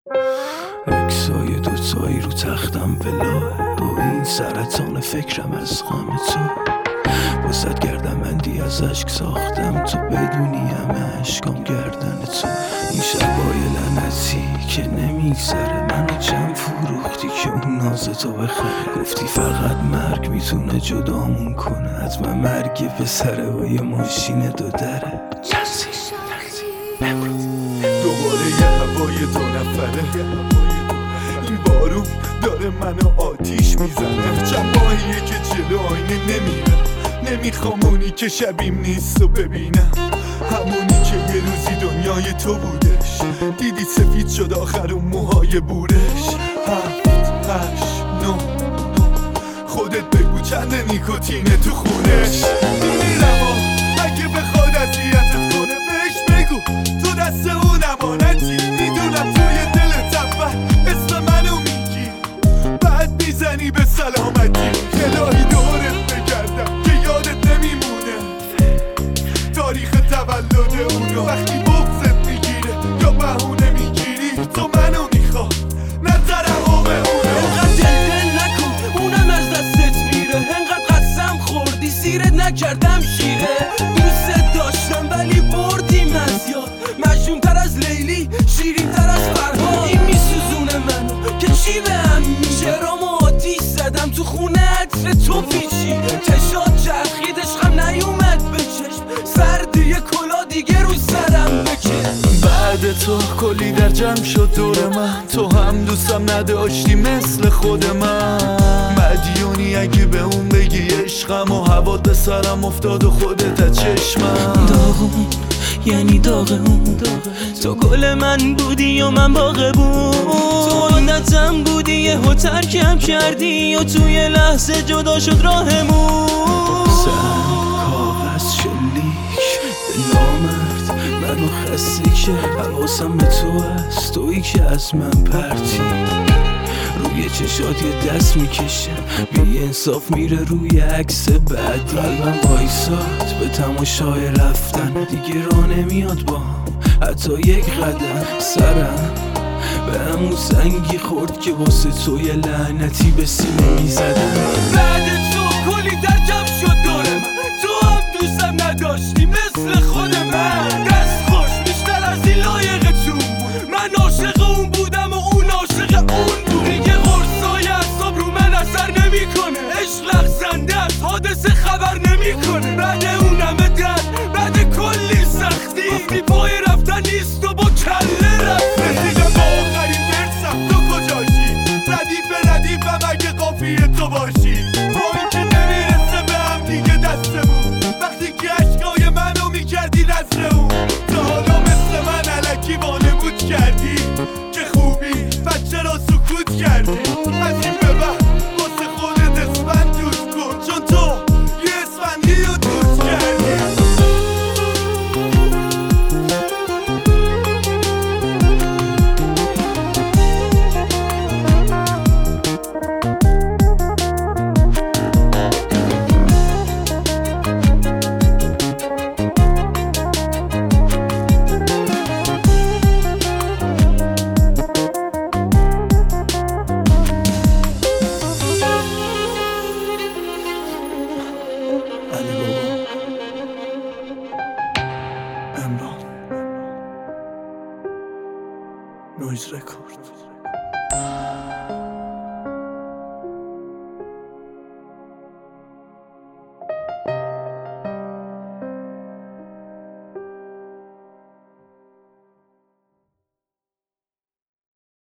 اکسای دوتایی رو تختم ولاه با این سرطان فکرم از غم تو واسد گردنبندی از عشق ساختم تو بدونی همه عشقام گردن تو این شبای لعنتی که نمیگذره منو چند فروختی که اون ناز تو بخره گفتی فقط مرگ میتونه جدامون کنه حتما مرگ پسره و یه ماشین دو دره دوباره یه هوای دو نفره این بارون داره منو آتیش میزنه چند ماهیه که جلو آینه نمیره نمیخوام اونی که شبیم نیست و ببینم همونی که یه روزی دنیای تو بودش دیدی سفید شد آخر اون موهای بورش 7 8 9 خودت بگو چند نیکوتینه تو خونش میرم و اگه بخواد اذیتت کنه بهش بگو تو دست اون امانتی میدونم توی دلت اول اسم منو میگی بعد میزنی به سلامتی الهی دورت بگردم که یادت نمیمونه تاریخ تولد اونو وقتی بغضت میگیره یا بهونه میگیری تو منو میخواد نه ترحم اونو انقدر دل نکن اونم از دستت میره انقدر قسم خوردی سیرت نکردم شیره دوست داشتم ولی بردیم از یاد مجنون تر از لیلی شیرین تر از فرهاد این میسوزونه منو که چی بهم میشه رامو آتیش زدم تو خونه عطر تو پیچی چشات چرخید عشقم نیومد به چشم سردی کلا دیگه رو سرم بکش بعد تو کلی در جمع شد دور من تو هم دوستم نداشتی مثل خود من مدیونی اگه به اون بگی عشقم و هوات به سرم افتاد و خودت از چشمم داغون یعنی داغون تو گل من بودی و من باغبون تو عادتم بودی یه ها ترکم کردی و توی لحظه جدا شد راهمون کاغذ شلیک به نامرد منو خسته کرد حواسم به تو هست تویی که از من پرتی روی چشات یه دست میکشه بی انصاف میره روی عکس بعدی قلبم وایساد به تماشای رفتن دیگه راه نمیاد با هم حتی یک قدم سرم به همون سنگی خورد که واسه تو یه لعنتی به سینه میزدم بعد تو کلی در جمع شد دور من تو هم دوستم نداشتی مثل خود من دست خوش بیشتر از این لایقتون بود من عاشق اون بودم و اون عاشق اون بود دیگه قرصای اعصاب رو من اثر نمیکنه عشق لغزنده از حادثه خبر نمیکنه بعد اون همه درد بعد کلی سختی گفتی پای رفتن نیست و با کله رفتی رسیدم با آخرین درسم تو کجاشی ردیف ردیفم اگه قافیه تو باشی با این که نمیرسه به هم دیگه دستمون وقتی که عشقای منو میکردی نزد اون تا حالا مثل من علکی وانمود کردی که خوبی بچه را سکوت کردی از این به بعد واسه خودت اسفند دود کن چون تو یه اسفندی رو دود کردی امران نویز رکورد